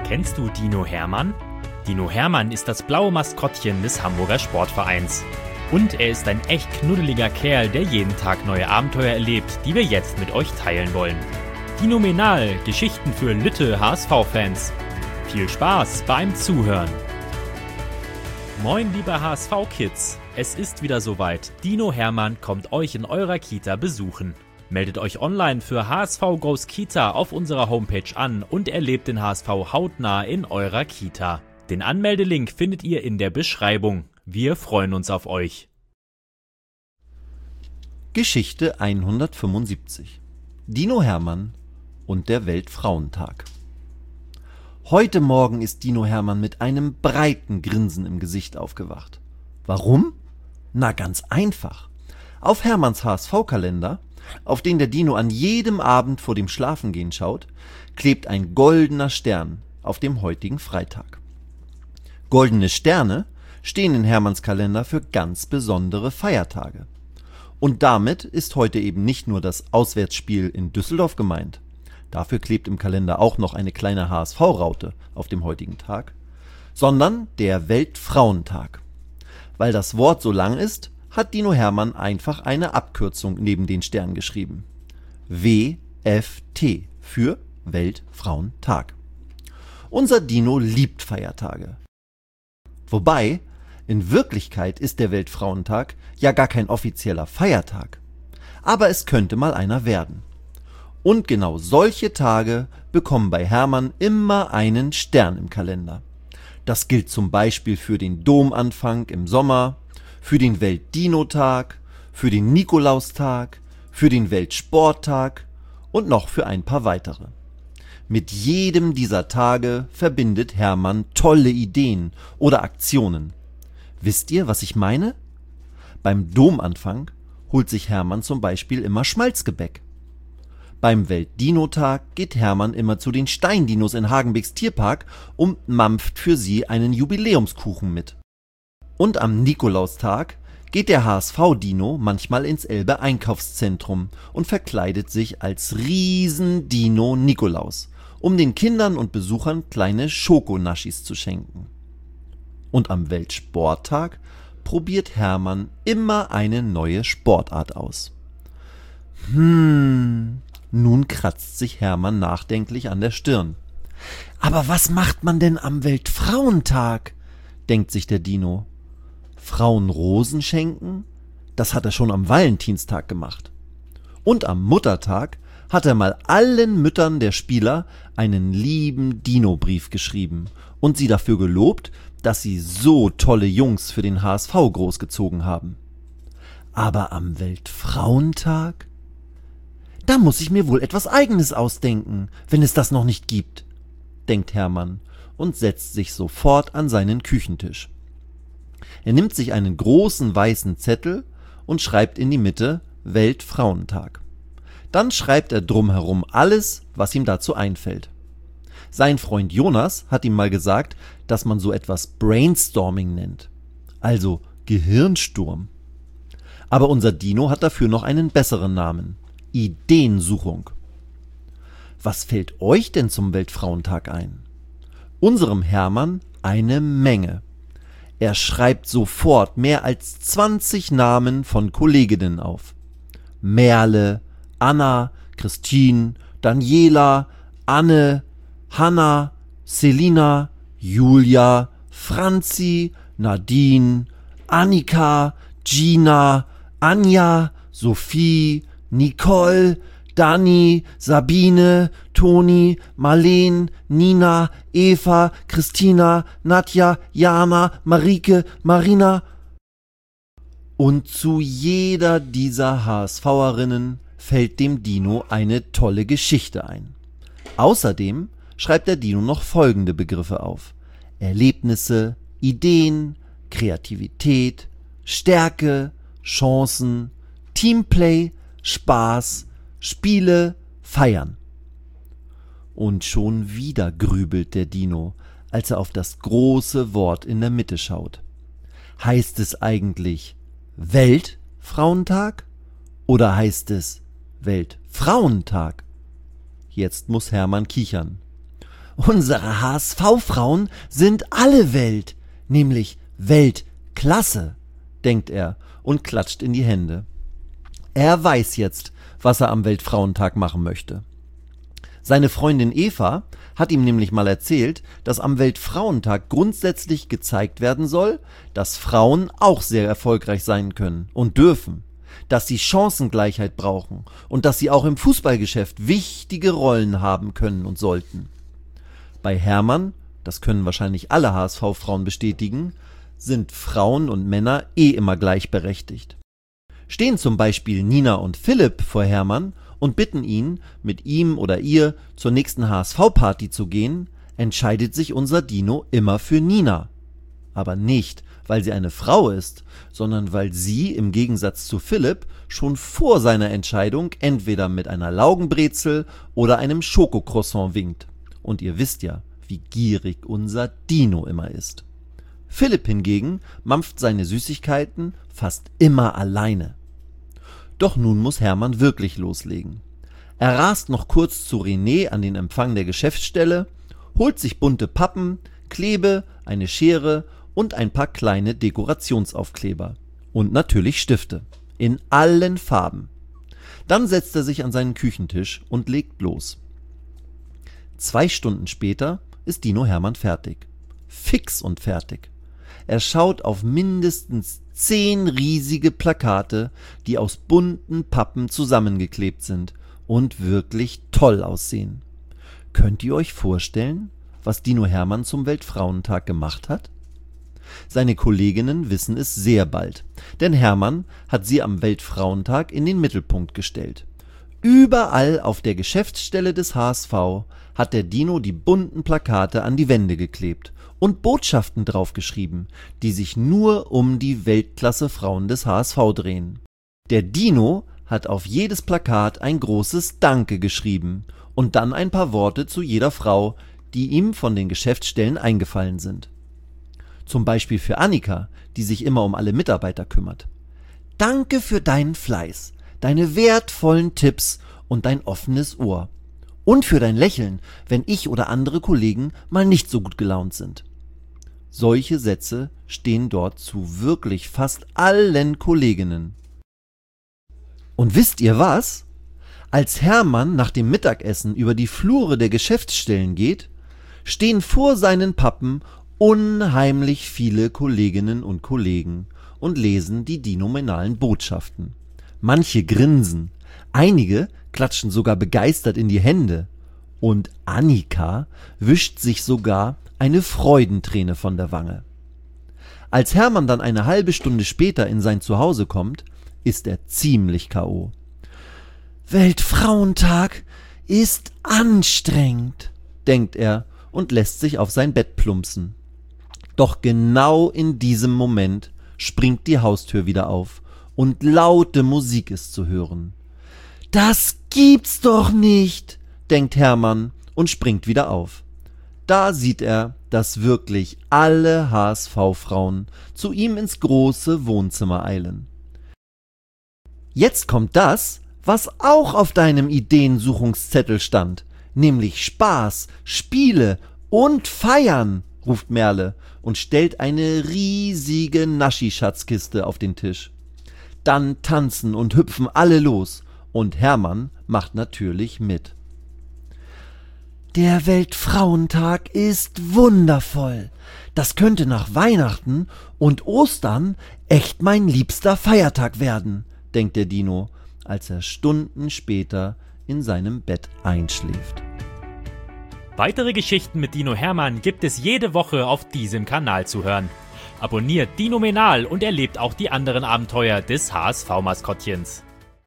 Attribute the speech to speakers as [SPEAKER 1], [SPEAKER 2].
[SPEAKER 1] Kennst du Dino Hermann? Dino Hermann ist das blaue Maskottchen des Hamburger Sportvereins. Und er ist ein echt knuddeliger Kerl, der jeden Tag neue Abenteuer erlebt, die wir jetzt mit euch teilen wollen. Dinomenal, Geschichten für Lütte HSV-Fans. Viel Spaß beim Zuhören. Moin liebe HSV-Kids, es ist wieder soweit. Dino Hermann kommt euch in eurer Kita besuchen. Meldet euch online für HSV Goes Kita auf unserer Homepage an und erlebt den HSV hautnah in eurer Kita. Den Anmeldelink findet ihr in der Beschreibung. Wir freuen uns auf euch.
[SPEAKER 2] Geschichte 175. Dino Hermann und der Weltfrauentag. Heute Morgen ist Dino Hermann mit einem breiten Grinsen im Gesicht aufgewacht. Warum? Na, ganz einfach. Auf Hermanns HSV-Kalender, auf den der Dino an jedem Abend vor dem Schlafengehen schaut, klebt ein goldener Stern auf dem heutigen Freitag. Goldene Sterne stehen in Hermanns Kalender für ganz besondere Feiertage. Und damit ist heute eben nicht nur das Auswärtsspiel in Düsseldorf gemeint. Dafür klebt im Kalender auch noch eine kleine HSV-Raute auf dem heutigen Tag, sondern der Weltfrauentag. Weil das Wort so lang ist, hat Dino Hermann einfach eine Abkürzung neben den Stern geschrieben. WFT für Weltfrauentag. Unser Dino liebt Feiertage. Wobei, in Wirklichkeit ist der Weltfrauentag ja gar kein offizieller Feiertag. Aber es könnte mal einer werden. Und genau solche Tage bekommen bei Hermann immer einen Stern im Kalender. Das gilt zum Beispiel für den Domanfang im Sommer, für den Weltdino-Tag, für den Nikolaustag, für den Weltsporttag und noch für ein paar weitere. Mit jedem dieser Tage verbindet Hermann tolle Ideen oder Aktionen. Wisst ihr, was ich meine? Beim Domanfang holt sich Hermann zum Beispiel immer Schmalzgebäck. Beim Weltdino-Tag geht Hermann immer zu den Steindinos in Hagenbecks Tierpark und mampft für sie einen Jubiläumskuchen mit. Und am Nikolaustag geht der HSV-Dino manchmal ins Elbe-Einkaufszentrum und verkleidet sich als Riesen-Dino Nikolaus, um den Kindern und Besuchern kleine Schokonaschis zu schenken. Und am Weltsporttag probiert Hermann immer eine neue Sportart aus. Nun kratzt sich Hermann nachdenklich an der Stirn. Aber was macht man denn am Weltfrauentag? Denkt sich der Dino. Frauen Rosen schenken? Das hat er schon am Valentinstag gemacht. Und am Muttertag hat er mal allen Müttern der Spieler einen lieben Dino-Brief geschrieben und sie dafür gelobt, dass sie so tolle Jungs für den HSV großgezogen haben. Aber am Weltfrauentag? Da muss ich mir wohl etwas Eigenes ausdenken, wenn es das noch nicht gibt, denkt Hermann und setzt sich sofort an seinen Küchentisch. Er nimmt sich einen großen weißen Zettel und schreibt in die Mitte Weltfrauentag. Dann schreibt er drumherum alles, was ihm dazu einfällt. Sein Freund Jonas hat ihm mal gesagt, dass man so etwas Brainstorming nennt, also Gehirnsturm. Aber unser Dino hat dafür noch einen besseren Namen: Ideensuchung. Was fällt euch denn zum Weltfrauentag ein? Unserem Hermann eine Menge. Er schreibt sofort mehr als 20 Namen von Kolleginnen auf. Merle, Anna, Christine, Daniela, Anne, Hanna, Selina, Julia, Franzi, Nadine, Annika, Gina, Anja, Sophie, Nicole, Dani, Sabine, Toni, Marleen, Nina, Eva, Christina, Nadja, Jana, Marike, Marina. Und zu jeder dieser HSVerinnen fällt dem Dino eine tolle Geschichte ein. Außerdem schreibt der Dino noch folgende Begriffe auf: Erlebnisse, Ideen, Kreativität, Stärke, Chancen, Teamplay, Spaß, Spiele, Feiern. Und schon wieder grübelt der Dino, als er auf das große Wort in der Mitte schaut. Heißt es eigentlich Weltfrauentag oder heißt es Weltfrauentag? Jetzt muss Hermann kichern. Unsere HSV-Frauen sind alle Welt, nämlich Weltklasse, denkt er und klatscht in die Hände. Er weiß jetzt, was er am Weltfrauentag machen möchte. Seine Freundin Eva hat ihm nämlich mal erzählt, dass am Weltfrauentag grundsätzlich gezeigt werden soll, dass Frauen auch sehr erfolgreich sein können und dürfen, dass sie Chancengleichheit brauchen und dass sie auch im Fußballgeschäft wichtige Rollen haben können und sollten. Bei Hermann, das können wahrscheinlich alle HSV-Frauen bestätigen, sind Frauen und Männer immer gleichberechtigt. Stehen zum Beispiel Nina und Philipp vor Hermann und bitten ihn, mit ihm oder ihr zur nächsten HSV-Party zu gehen, entscheidet sich unser Dino immer für Nina. Aber nicht, weil sie eine Frau ist, sondern weil sie im Gegensatz zu Philipp schon vor seiner Entscheidung entweder mit einer Laugenbrezel oder einem Schokocroissant winkt. Und ihr wisst ja, wie gierig unser Dino immer ist. Philipp hingegen mampft seine Süßigkeiten fast immer alleine. Doch nun muss Hermann wirklich loslegen. Er rast noch kurz zu René an den Empfang der Geschäftsstelle, holt sich bunte Pappen, Klebe, eine Schere und ein paar kleine Dekorationsaufkleber. Und natürlich Stifte. In allen Farben. Dann setzt er sich an seinen Küchentisch und legt los. 2 Stunden später ist Dino Hermann fertig. Fix und fertig. Er schaut auf mindestens 10 riesige Plakate, die aus bunten Pappen zusammengeklebt sind und wirklich toll aussehen. Könnt ihr euch vorstellen, was Dino Hermann zum Weltfrauentag gemacht hat? Seine Kolleginnen wissen es sehr bald, denn Hermann hat sie am Weltfrauentag in den Mittelpunkt gestellt. Überall auf der Geschäftsstelle des HSV hat der Dino die bunten Plakate an die Wände geklebt und Botschaften draufgeschrieben, die sich nur um die Weltklasse-Frauen des HSV drehen. Der Dino hat auf jedes Plakat ein großes Danke geschrieben und dann ein paar Worte zu jeder Frau, die ihm von den Geschäftsstellen eingefallen sind. Zum Beispiel für Annika, die sich immer um alle Mitarbeiter kümmert. Danke für deinen Fleiß, deine wertvollen Tipps und dein offenes Ohr. Und für dein Lächeln, wenn ich oder andere Kollegen mal nicht so gut gelaunt sind. Solche Sätze stehen dort zu wirklich fast allen Kolleginnen. Und wisst ihr was? Als Hermann nach dem Mittagessen über die Flure der Geschäftsstellen geht, stehen vor seinen Pappen unheimlich viele Kolleginnen und Kollegen und lesen die dinominalen Botschaften. Manche grinsen, einige klatschen sogar begeistert in die Hände und Annika wischt sich sogar eine Freudenträne von der Wange. Als Hermann dann eine halbe Stunde später in sein Zuhause kommt, ist er ziemlich K.O. Weltfrauentag ist anstrengend, denkt er und lässt sich auf sein Bett plumpsen. Doch genau in diesem Moment springt die Haustür wieder auf und laute Musik ist zu hören. Das gibt's doch nicht, denkt Hermann und springt wieder auf. Da sieht er, dass wirklich alle HSV-Frauen zu ihm ins große Wohnzimmer eilen. Jetzt kommt das, was auch auf deinem Ideensuchungszettel stand, nämlich Spaß, Spiele und Feiern, ruft Merle und stellt eine riesige Naschi-Schatzkiste auf den Tisch. Dann tanzen und hüpfen alle los und Hermann macht natürlich mit. Der Weltfrauentag ist wundervoll. Das könnte nach Weihnachten und Ostern echt mein liebster Feiertag werden, denkt der Dino, als er Stunden später in seinem Bett einschläft.
[SPEAKER 1] Weitere Geschichten mit Dino Hermann gibt es jede Woche auf diesem Kanal zu hören. Abonniert Dinomenal und erlebt auch die anderen Abenteuer des HSV-Maskottchens.